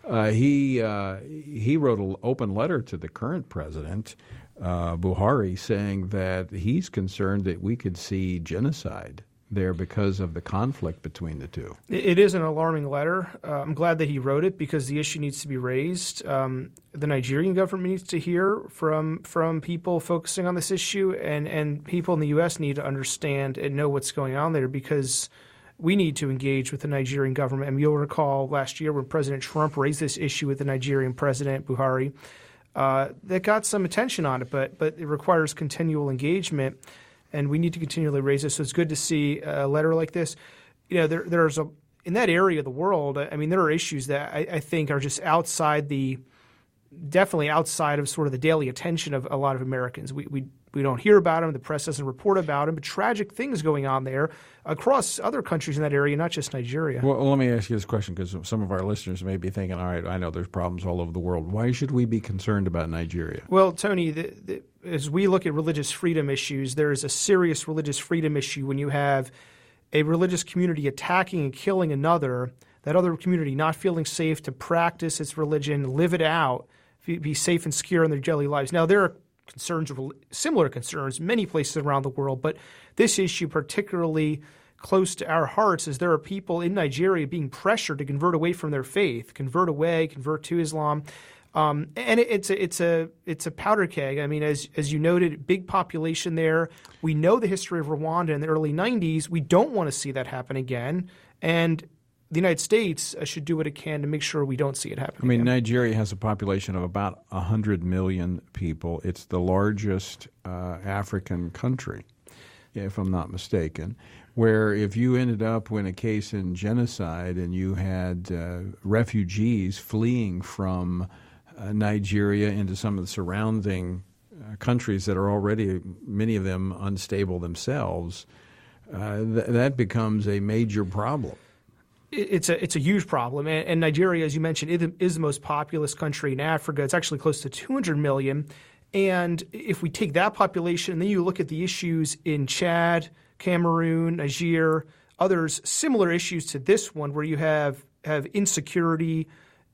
Speaker 2: Uh, he uh, he wrote an open letter to the current president, uh, Buhari, saying that he's concerned that we could see genocide there because of the conflict between the two.
Speaker 15: It is an alarming letter. Uh, I'm glad that he wrote it because the issue needs to be raised. Um, the Nigerian government needs to hear from from people focusing on this issue, and, and people in the U S need to understand and know what's going on there because we need to engage with the Nigerian government. And you'll recall last year when President Trump raised this issue with the Nigerian president, Buhari, uh, that got some attention on it, but but it requires continual engagement. And we need to continually raise this. So it's good to see a letter like this. You know, there, there's a in that area of the world. I mean, there are issues that I, I think are just outside the, definitely outside of sort of the daily attention of a lot of Americans. We we we don't hear about them. The press doesn't report about them. But tragic things going on there across other countries in that area, not just Nigeria.
Speaker 2: Well, let me ask you this question because some of our listeners may be thinking, all right, I know there's problems all over the world. Why should we be concerned about Nigeria?
Speaker 15: Well, Tony, the, the, as we look at religious freedom issues, there is a serious religious freedom issue when you have a religious community attacking and killing another, that other community not feeling safe to practice its religion, live it out, be safe and secure in their daily lives. Now, there are concerns, similar concerns, many places around the world, but this issue particularly close to our hearts is there are people in Nigeria being pressured to convert away from their faith, convert away, convert to Islam. Um, and it, it's a it's a it's a powder keg. I mean, as as you noted, big population there. We know the history of Rwanda in the early nineties. We don't want to see that happen again. And the United States should do what it can to make sure we don't see it happen
Speaker 2: I mean,
Speaker 15: again.
Speaker 2: Nigeria has a population of about one hundred million people. It's the largest uh, African country, if I'm not mistaken, where if you ended up in a case in genocide and you had uh, refugees fleeing from uh, Nigeria into some of the surrounding uh, countries that are already, many of them, unstable themselves, uh, th- that becomes a major problem.
Speaker 15: It's a it's a huge problem, and, and Nigeria, as you mentioned, it is the most populous country in Africa. It's actually close to two hundred million, and if we take that population and then you look at the issues in Chad, Cameroon, Niger, others similar issues to this one, where you have have insecurity,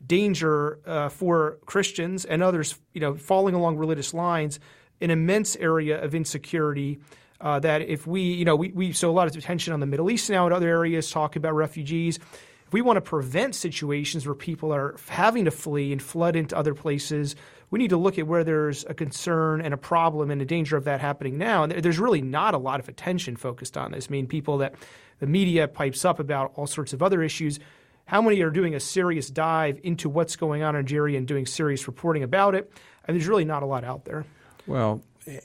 Speaker 15: danger uh, for Christians and others, you know, falling along religious lines, an immense area of insecurity. Uh, that if we, you know, we, we so a lot of attention on the Middle East now and other areas talk about refugees. If we want to prevent situations where people are having to flee and flood into other places, we need to look at where there's a concern and a problem and a danger of that happening now. And there's really not a lot of attention focused on this. I mean, people that the media pipes up about all sorts of other issues. How many are doing a serious dive into what's going on in Nigeria and doing serious reporting about it? And there's really not a lot out there.
Speaker 2: Well,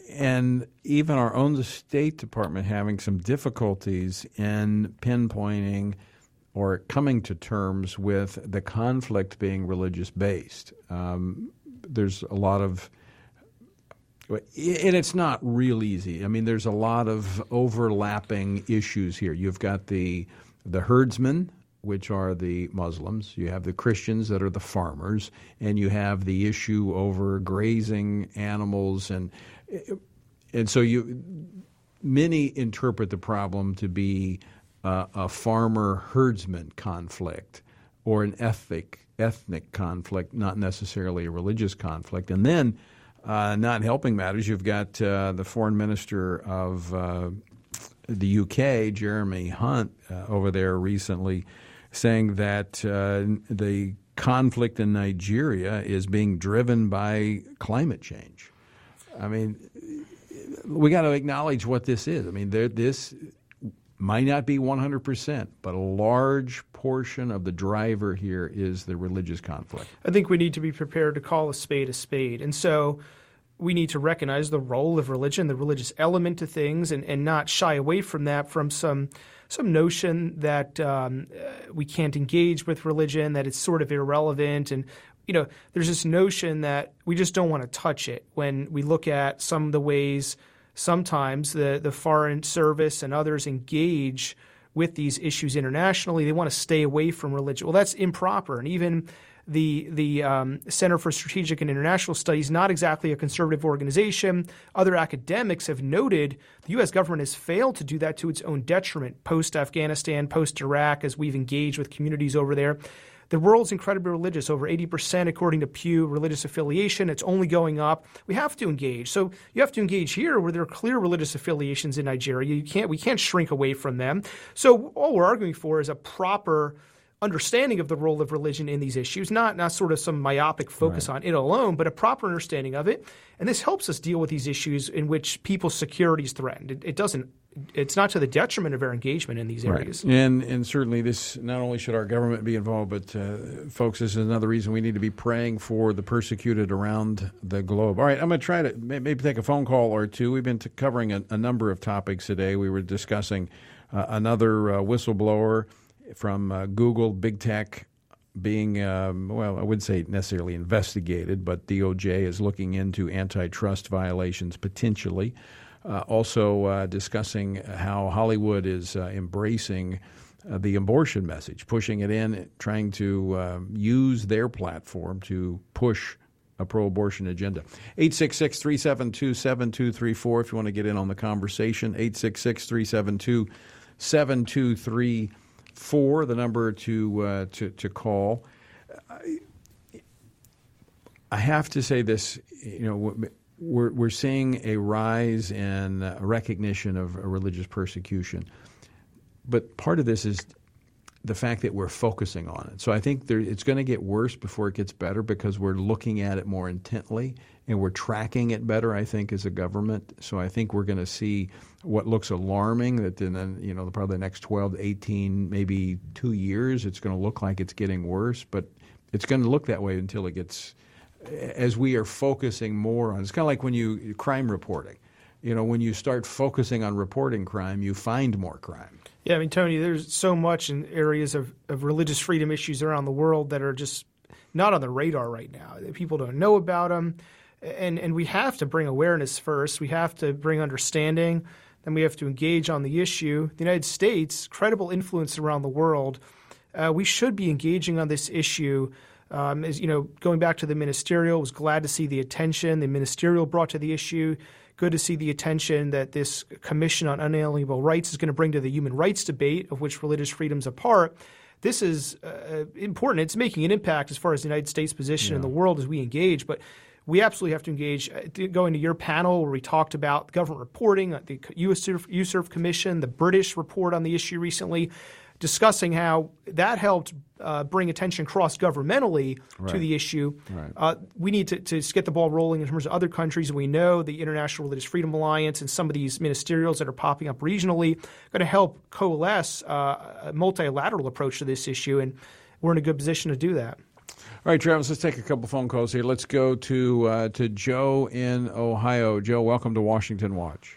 Speaker 2: and even our own State Department having some difficulties in pinpointing or coming to terms with the conflict being religious-based. Um, there's a lot of – and it's not real easy. I mean, there's a lot of overlapping issues here. You've got the the herdsmen, which are the Muslims. You have the Christians that are the farmers. And you have the issue over grazing animals and – And so you, many interpret the problem to be uh, a farmer-herdsman conflict or an ethnic ethnic conflict, not necessarily a religious conflict. And then, uh, not helping matters, you've got uh, the foreign minister of uh, the U K, Jeremy Hunt, uh, over there recently saying that uh, the conflict in Nigeria is being driven by climate change. I mean, we got to acknowledge what this is. I mean, there, this might not be one hundred percent, but a large portion of the driver here is the religious conflict.
Speaker 15: I think we need to be prepared to call a spade a spade. And so we need to recognize the role of religion, the religious element to things, and, and not shy away from that from some some notion that um, we can't engage with religion, that it's sort of irrelevant. And you know, there's this notion that we just don't want to touch it when we look at some of the ways sometimes the, the Foreign Service and others engage with these issues internationally. They want to stay away from religion. Well, that's improper. And even the the um, Center for Strategic and International Studies, not exactly a conservative organization, other academics have noted the U S government has failed to do that to its own detriment post-Afghanistan, post-Iraq, as we've engaged with communities over there. The world's incredibly religious, over eighty percent according to Pew religious affiliation. It's only going up. We have to engage. So you have to engage here where there are clear religious affiliations in Nigeria. You can't, we can't shrink away from them. So all we're arguing for is a proper understanding of the role of religion in these issues, not, not sort of some myopic focus right. on it alone, but a proper understanding of it. And this helps us deal with these issues in which people's security is threatened. It, it doesn't It's not to the detriment of our engagement in these areas.
Speaker 2: Right. And and certainly this, not only should our government be involved, but uh, folks, this is another reason we need to be praying for the persecuted around the globe. All right, I'm going to try to maybe take a phone call or two. We've been t- covering a, a number of topics today. We were discussing uh, another uh, whistleblower from uh, Google, big tech, being, um, well, I wouldn't say necessarily investigated, but D O J is looking into antitrust violations potentially. Uh, also uh, discussing how Hollywood is uh, embracing uh, the abortion message, pushing it in, trying to uh, use their platform to push a pro-abortion agenda. eight six six, three seven two, seven two three four if you want to get in on the conversation. eight six six, three seven two, seven two three four, the number to, uh, to, to call. I, I have to say this, you know, We're we're seeing a rise in uh, recognition of uh, religious persecution, but part of this is the fact that we're focusing on it. So I think there, it's going to get worse before it gets better because we're looking at it more intently and we're tracking it better, I think, as a government. So I think we're going to see what looks alarming that in the, you know, probably the next twelve to eighteen, maybe two years, it's going to look like it's getting worse, but it's going to look that way until it gets as we are focusing more on, it's kind of like when you, crime reporting. You know, when you start focusing on reporting crime, you find more crime.
Speaker 15: Yeah, I mean, Tony, there's so much in areas of, of religious freedom issues around the world that are just not on the radar right now. People don't know about them. And, and we have to bring awareness first. We have to bring understanding. Then we have to engage on the issue. The United States, credible influence around the world, uh, we should be engaging on this issue. Um, as you know, going back to the ministerial, was glad to see the attention the ministerial brought to the issue. Good to see the attention that this Commission on Unalienable Rights is going to bring to the human rights debate, of which religious freedom is a part. This is uh, important. It's making an impact as far as the United States' position yeah. in the world as we engage. But we absolutely have to engage. Going to your panel where we talked about government reporting, the U S U S E R V Commission, the British report on the issue recently, discussing how that helped uh, bring attention cross-governmentally right. to the issue.
Speaker 2: Right.
Speaker 15: Uh, we need to, to get the ball rolling in terms of other countries. We know the International Religious Freedom Alliance and some of these ministerials that are popping up regionally are going to help coalesce uh, a multilateral approach to this issue, and we're in a good position to do that.
Speaker 2: All right, Travis, let's take a couple phone calls here. Let's go to uh, to Joe in Ohio. Joe, welcome to Washington Watch.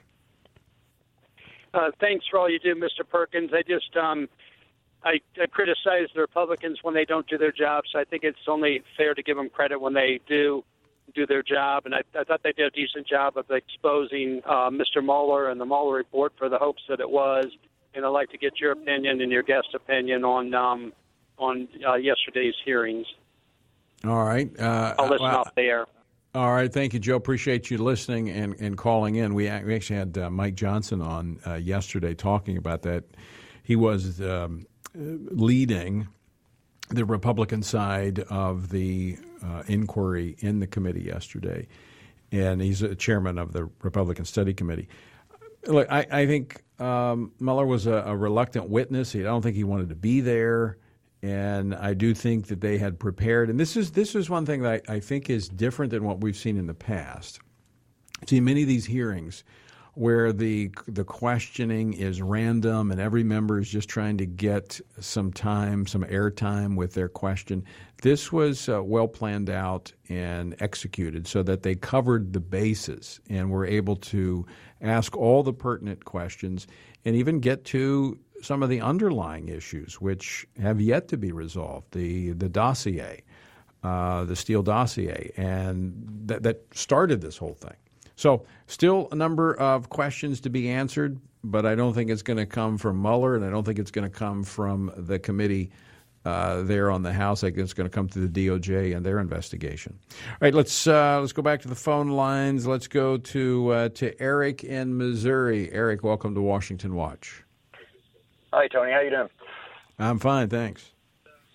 Speaker 16: Uh, thanks for all you do, Mister Perkins. I just um, I, I criticize the Republicans when they don't do their job, so I think it's only fair to give them credit when they do do their job. And I, I thought they did a decent job of exposing uh, Mister Mueller and the Mueller report for the hopes that it was. And I'd like to get your opinion and your guest opinion on um, on uh, yesterday's hearings.
Speaker 2: All right. Uh,
Speaker 16: I'll listen
Speaker 2: well,
Speaker 16: off the air.
Speaker 2: All right. Thank you, Joe. Appreciate you listening and, and calling in. We, we actually had uh, Mike Johnson on uh, yesterday talking about that. He was um, leading the Republican side of the uh, inquiry in the committee yesterday, and he's a chairman of the Republican Study Committee. Look, I, I think um, Mueller was a, a reluctant witness. He, I don't think he wanted to be there. And I do think that they had prepared. And this is this is one thing that I, I think is different than what we've seen in the past. See, many of these hearings where the the questioning is random and every member is just trying to get some time, some airtime with their question. This was uh, well planned out and executed so that they covered the bases and were able to ask all the pertinent questions and even get to some of the underlying issues which have yet to be resolved, the the dossier, uh, the Steele dossier, and that, that started this whole thing. So still a number of questions to be answered, but I don't think it's going to come from Mueller, and I don't think it's going to come from the committee uh, there on the House. I think it's going to come through the D O J and their investigation. All right, let's uh, let's go back to the phone lines. Let's go to uh, to Eric in Missouri. Eric, welcome to Washington Watch.
Speaker 17: Hi, Tony. How you doing?
Speaker 2: I'm fine, thanks.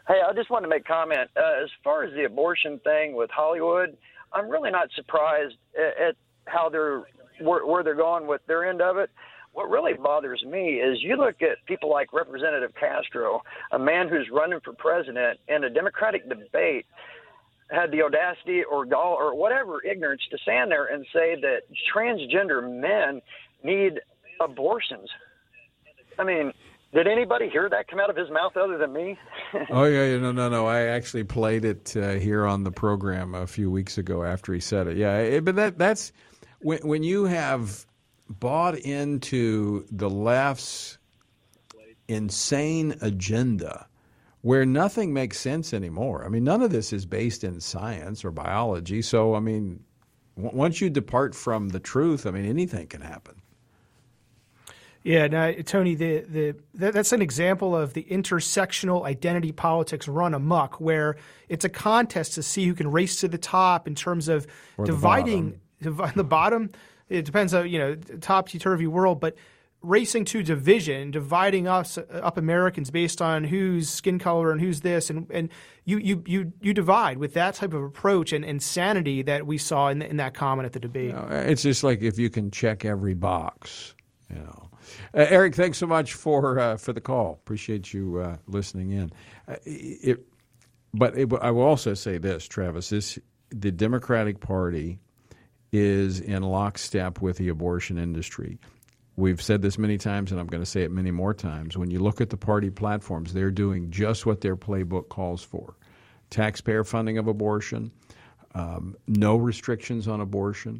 Speaker 17: Hey, I just wanted to make a comment. Uh, as far as the abortion thing with Hollywood, I'm really not surprised at, at how they're where, where they're going with their end of it. What really bothers me is you look at people like Representative Castro, a man who's running for president in a Democratic debate, had the audacity or gall or whatever ignorance to stand there and say that transgender men need abortions. I mean, did anybody hear that come out of his mouth other than me?
Speaker 2: Oh, yeah, yeah, no, no, no. I actually played it uh, here on the program a few weeks ago after he said it. Yeah, it, but that that's when, when you have bought into the left's insane agenda where nothing makes sense anymore. I mean, none of this is based in science or biology. So, I mean, w- once you depart from the truth, I mean, anything can happen.
Speaker 15: Yeah, now, Tony, the, the that, that's an example of the intersectional identity politics run amok, where it's a contest to see who can race to the top in terms of
Speaker 2: Or the
Speaker 15: dividing divi- the bottom. It depends on, you know, topsy-turvy world, but racing to division, dividing us up Americans based on whose skin color and who's this, and, and you, you, you, you divide with that type of approach and insanity that we saw in, in that comment at the debate.
Speaker 2: You know, it's just like if you can check every box, you know. Uh, Eric, thanks so much for uh, for the call. Appreciate you uh, listening in. Uh, it, but it, I will also say this, Travis: this the Democratic Party is in lockstep with the abortion industry. We've said this many times, and I'm going to say it many more times. When you look at the party platforms, they're doing just what their playbook calls for: taxpayer funding of abortion, um, no restrictions on abortion,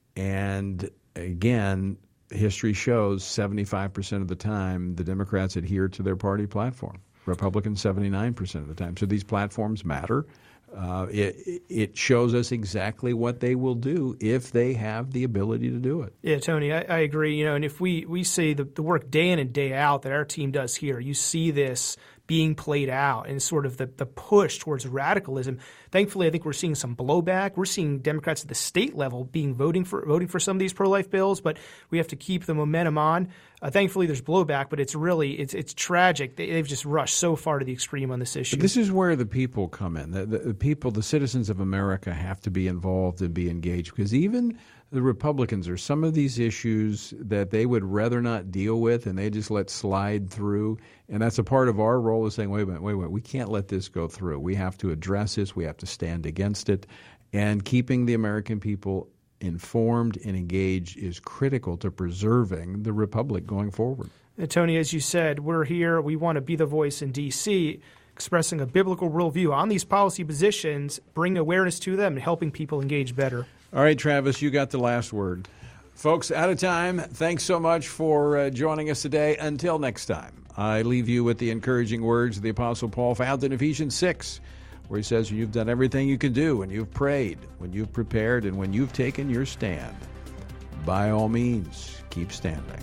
Speaker 2: and again, history shows seventy-five percent of the time the Democrats adhere to their party platform. Republicans seventy-nine percent of the time. So these platforms matter. Uh, it, it shows us exactly what they will do if they have the ability to do it.
Speaker 15: Yeah, Tony, I, I agree. You know, and if we, we see the, the work day in and day out that our team does here, you see this being played out and sort of the, the push towards radicalism. Thankfully, I think we're seeing some blowback. We're seeing Democrats at the state level being voting for voting for some of these pro-life bills, but we have to keep the momentum on. Uh, thankfully, there's blowback, but it's really it's it's tragic. They, they've just rushed so far to the extreme on this issue.
Speaker 2: But this is where the people come in. The, the, the people, the citizens of America, have to be involved and be engaged, because even the Republicans are some of these issues that they would rather not deal with, and they just let slide through. And that's a part of our role, is saying, wait a minute, wait a minute, we can't let this go through. We have to address this. We have to stand against it. And keeping the American people informed and engaged is critical to preserving the republic going forward.
Speaker 15: And Tony, as you said, we're here. We want to be the voice in D C, expressing a biblical worldview on these policy positions, bringing awareness to them, and helping people engage better.
Speaker 2: All right, Travis, you got the last word. Folks, out of time. Thanks so much for uh, joining us today. Until next time, I leave you with the encouraging words of the Apostle Paul found in Ephesians six, where he says, you've done everything you can do, when you've prayed, when you've prepared, and when you've taken your stand. By all means, keep standing.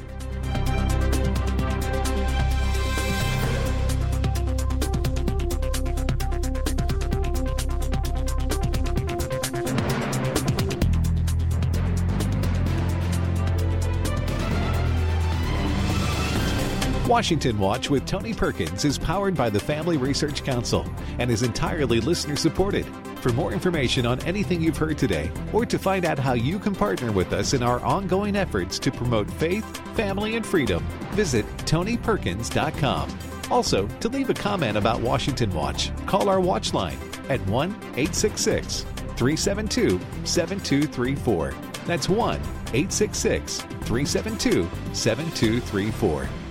Speaker 1: Washington Watch with Tony Perkins is powered by the Family Research Council and is entirely listener-supported. For more information on anything you've heard today, or to find out how you can partner with us in our ongoing efforts to promote faith, family, and freedom, visit tony perkins dot com. Also, to leave a comment about Washington Watch, call our watch line at one eight six six, three seven two, seven two three four. That's one eight six six, three seven two, seven two three four.